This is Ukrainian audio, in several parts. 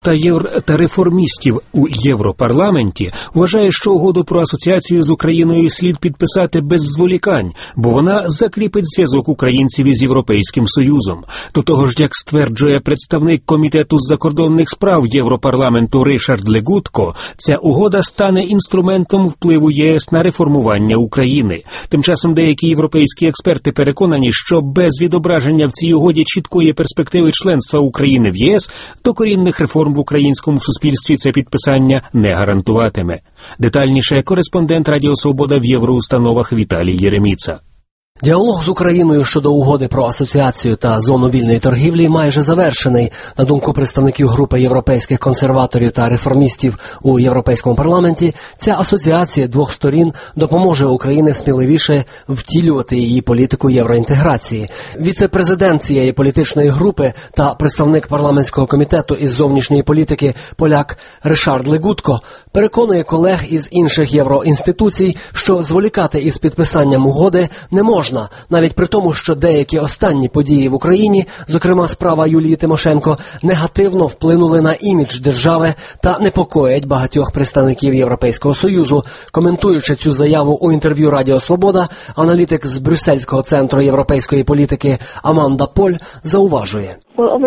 та реформістів у Європарламенті вважає, що угоду про асоціацію з Україною слід підписати без зволікань, бо вона закріпить зв'язок українців із Європейським Союзом. До того ж, як стверджує представник Комітету з закордонних справ Європарламенту Ришард Легутко, ця угода стане інструментом впливу ЄС на реформування України. Тим часом деякі європейські експерти переконані, що без відображення в цій угоді чіткої перспективи членства України в ЄС докорінних реформ в українському суспільстві це підписання не гарантуватиме. Детальніше кореспондент Радіо Свобода в євроустановах Віталій Єреміца. Діалог з Україною щодо угоди про асоціацію та зону вільної торгівлі майже завершений. На думку представників групи європейських консерваторів та реформістів у Європейському парламенті, ця асоціація двох сторін допоможе Україні сміливіше втілювати її політику євроінтеграції. Віце-президент цієї політичної групи та представник парламентського комітету із зовнішньої політики поляк Ришард Легутко переконує колег із інших євроінституцій, що зволікати із підписанням угоди не можна, навіть при тому, що деякі останні події в Україні, зокрема справа Юлії Тимошенко, негативно вплинули на імідж держави та непокоять багатьох представників Європейського Союзу. Коментуючи цю заяву у інтерв'ю Радіо Свобода, аналітик з Брюссельського центру європейської політики Аманда Поль зауважує.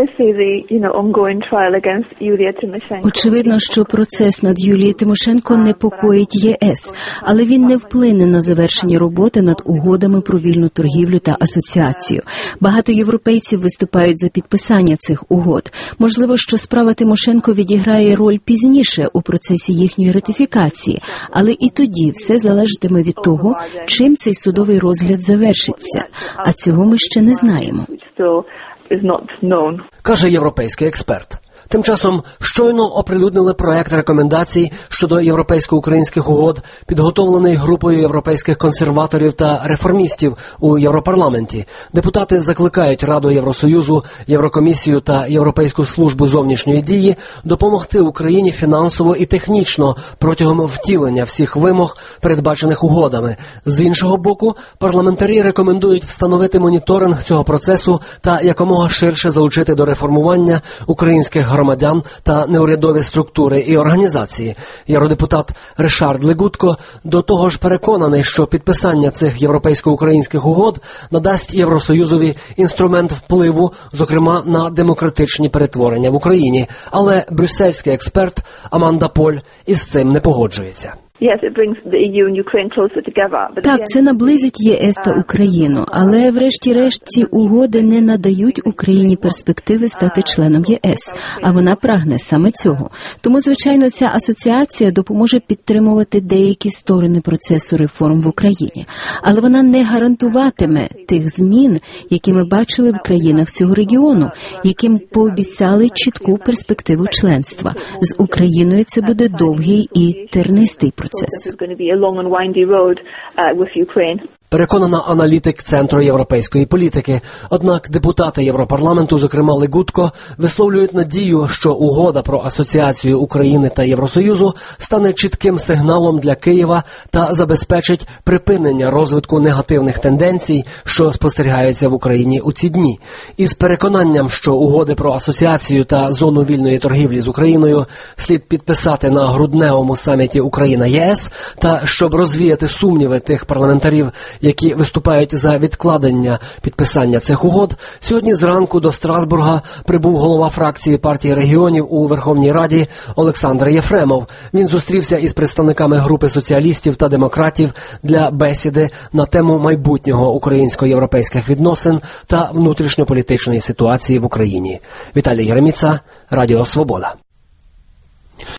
Очевидно, що процес над Юлією Тимошенко непокоїть ЄС, але він не вплине на завершення роботи над угодами про вільну торгівлю та асоціацію. Багато європейців виступають за підписання цих угод. Можливо, що справа Тимошенко відіграє роль пізніше у процесі їхньої ратифікації, але і тоді все залежатиме від того, чим цей судовий розгляд завершиться. А цього ми ще не знаємо. Каже європейський експерт. Тим часом щойно оприлюднили проект рекомендацій щодо європейсько-українських угод, підготовлений групою європейських консерваторів та реформістів у Європарламенті. Депутати закликають Раду Євросоюзу, Єврокомісію та Європейську службу зовнішньої дії допомогти Україні фінансово і технічно протягом втілення всіх вимог, передбачених угодами. З іншого боку, парламентарі рекомендують встановити моніторинг цього процесу та якомога ширше залучити до реформування українських громадян та неурядові структури і організації. Євродепутат Ришард Легутко до того ж переконаний, що підписання цих європейсько-українських угод надасть Євросоюзові інструмент впливу, зокрема на демократичні перетворення в Україні. Але брюссельський експерт Аманда Поль із цим не погоджується. Так, це наблизить ЄС та Україну, але врешті-решт ці угоди не надають Україні перспективи стати членом ЄС, а вона прагне саме цього. Тому, звичайно, ця асоціація допоможе підтримувати деякі сторони процесу реформ в Україні, але вона не гарантуватиме тих змін, які ми бачили в країнах цього регіону, яким пообіцяли чітку перспективу членства. З Україною це буде довгий і тернистий процес. Переконана аналітик Центру європейської політики. Однак депутати Європарламенту, зокрема Легутко, висловлюють надію, що угода про асоціацію України та Євросоюзу стане чітким сигналом для Києва та забезпечить припинення розвитку негативних тенденцій, що спостерігаються в Україні у ці дні. Із переконанням, що угоди про асоціацію та зону вільної торгівлі з Україною слід підписати на грудневому саміті Україна-ЄС, та щоб розвіяти сумніви тих парламентарів, які виступають за відкладення підписання цих угод, сьогодні зранку до Страсбурга прибув голова фракції партії регіонів у Верховній Раді Олександр Єфремов. Він зустрівся із представниками групи соціалістів та демократів для бесіди на тему майбутнього українсько-європейських відносин та внутрішньополітичної ситуації в Україні. Віталій Єреміца, Радіо Свобода.